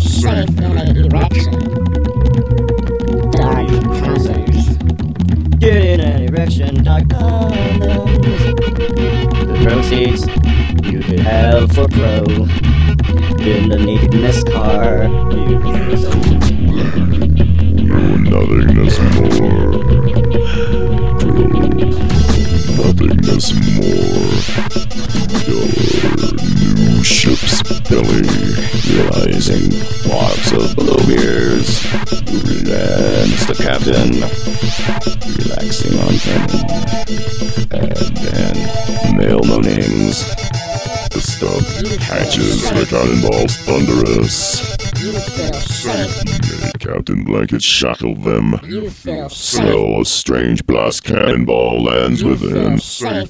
safe in an erection. Dark hazards. Get in an erection.com. The proceeds you could have for pro. In the nakedness car. Nothingness more. Nothingness more. Your new ship's belly, realizing marks of blow beers. Relents the captain, relaxing on cannon. And then male moanings. The stuff catches the cannonballs thunderous. You feel safe. Make Captain Blanket shackle them. You feel safe. Smell a strange blast cannonball lands You within. feel safe.